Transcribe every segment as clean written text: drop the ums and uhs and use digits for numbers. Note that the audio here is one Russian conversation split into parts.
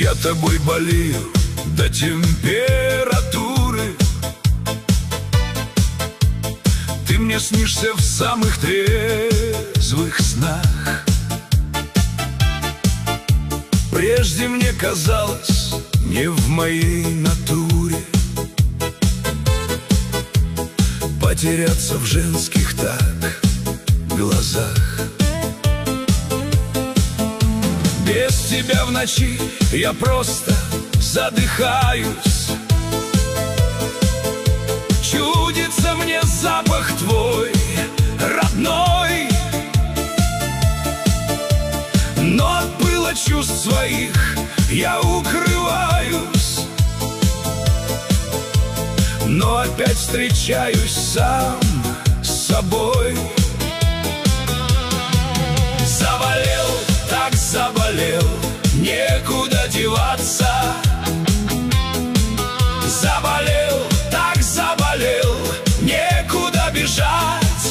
Я тобой болею до температуры. Ты мне снишься в самых трезвых снах. Прежде мне казалось, не в моей натуре потеряться в женских так глазах. Без тебя в ночи я просто задыхаюсь. Чудится мне запах твой родной, но от пыла чувств своих я укрываюсь. Но опять встречаюсь сам с собой. Заболел, так заболел, некуда деваться. Заболел, так заболел, некуда бежать.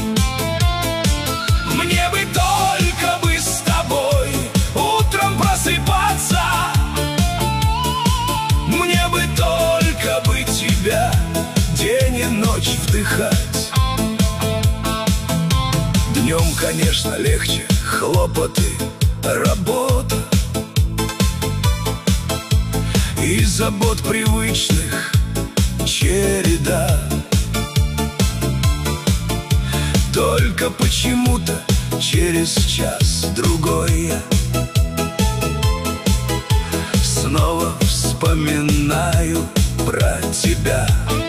Мне бы только бы с тобой утром просыпаться. Мне бы только бы тебя день и ночь вдыхать. Днем, конечно, легче, хлопоты, работа и забот привычных череда. Только почему-то через час-другой я снова вспоминаю про тебя.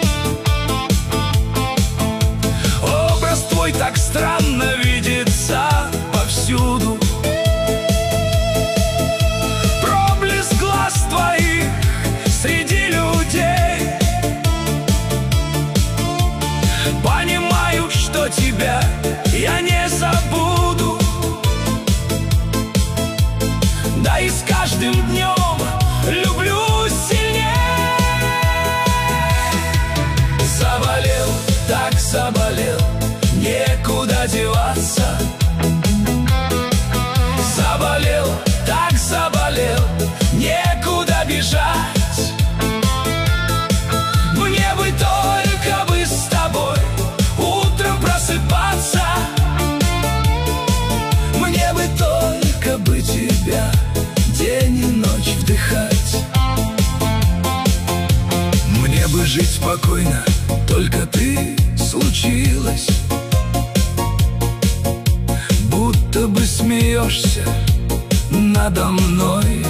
Образ твой так странно видится повсюду. Проблеск глаз твоих среди людей. Понимаю, что тебя я не забуду. Да и с каждым днем люблю сильнее. Заболел, так заболел, некуда деваться. Заболел, так заболел, некуда бежать. Мне бы только бы с тобой утром просыпаться. Мне бы только бы тебя день и ночь вдыхать. Мне бы жить спокойно, только ты случилась. Будто бы смеешься надо мной.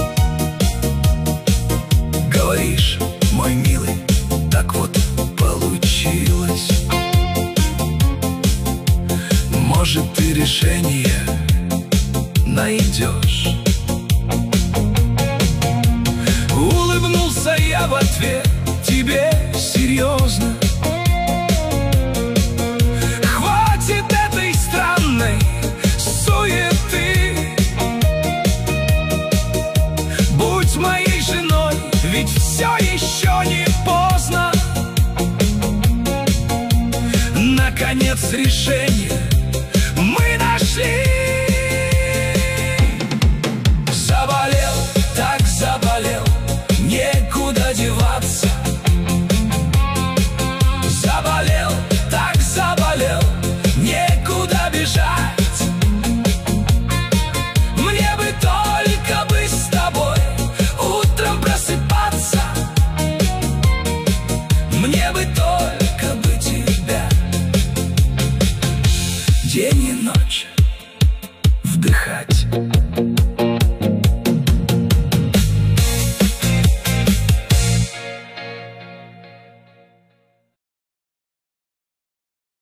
Говоришь, мой милый, так вот получилось. Может, ты решение найдешь. Улыбнулся я в ответ тебе серьезно. Хватит этой странной суеты. Будь моей женой, ведь все еще не поздно. Наконец решение